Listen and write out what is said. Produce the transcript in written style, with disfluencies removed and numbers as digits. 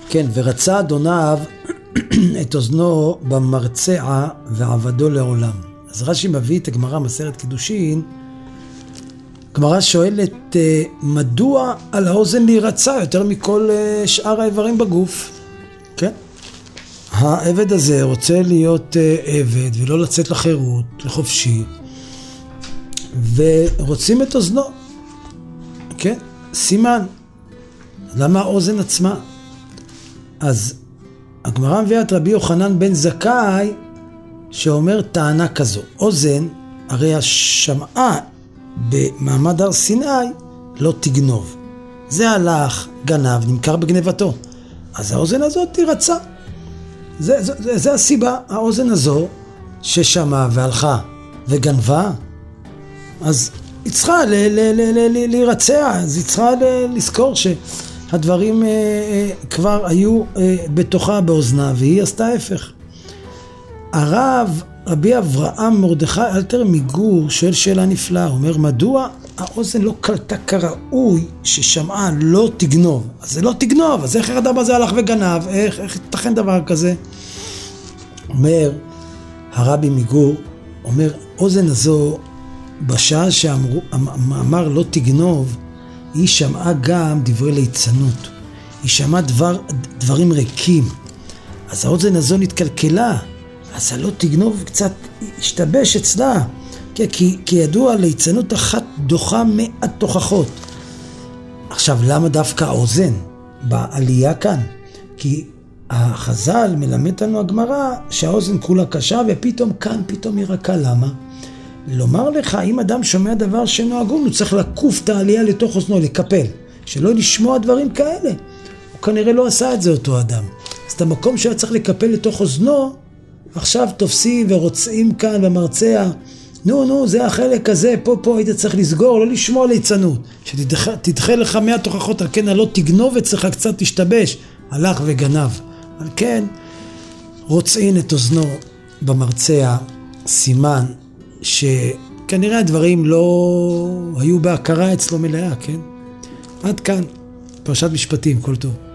כן, ורצה אדוניו את אוזנו במרצע ועבדו לעולם. אז רש"י מביא את הגמרא מסכת קידושין. הגמרא שואלת מדוע על האוזן להירצע יותר מכל שאר האיברים בגוף. כן? העבד הזה רוצה להיות עבד ולא לצאת לחירות, לחופשי, ורוצים את אוזנו. כן? סימן. למה האוזן עצמה? אז הגמרא מביאה את רבי יוחנן בן זכאי שאומר טענה כזו. אוזן, הרי השמעה במעמד הר סיני לא תגנוב. זה הלך, גנב, נמכר בגנבתו. אז האוזן הזאת תירצה. זה הסיבה. האוזן הזו ששמעה והלכה וגנבה, אז היא צריכה להירצע. אז היא צריכה לזכור שהדברים כבר היו בתוכה באוזנה, והיא עשתה ההפך. הרב רבי אברהם מרדכי אלתר מגור שואל שאלה נפלאה. הוא אומר, מדוע האוזן לא קלטה כראוי ששמעה לא תגנוב? אז זה לא תגנוב, אז איך האדם הזה הלך וגנב? איך יתכן דבר כזה? אומר הרבי מגור, אומר, אוזן הזו בשעה שאמר לא תגנוב, היא שמעה גם דברי ליצנות, היא שמעה דברים ריקים, אז האוזן הזו נתקלקלה, אז הלא תגנוב קצת השתבש אצלה, כי ידוע ליצנות אחת דוחה 100 תוכחות. עכשיו למה דווקא האוזן בעלייה כאן? כי החז"ל מלמד לנו הגמרא שהאוזן כולה קשה ופתאום כאן פתאום ירקה. למה? לומר לך, אם אדם שומע דבר שאינו הגון, הוא צריך לקוף את העלייה לתוך אוזנו, לקפל, שלא לשמוע דברים כאלה. הוא כנראה לא עשה את זה אותו אדם. אז את המקום שהיה צריך לקפל לתוך אוזנו, עכשיו תופסים ורוצאים כאן במרצע, נו, זה החלק הזה, פה היית צריך לסגור, לא לשמוע ליצנות, שתדחה לך 100 תוכחות, על כן הלא תגנוב אצלך קצת תשתבש, הלך וגנב. על כן רוצאים את אוזנו במרצע, סימן שכנראה הדברים לא היו בהכרה אצלו מלאה, כן? עד כאן, פרשת משפטים, כל טוב.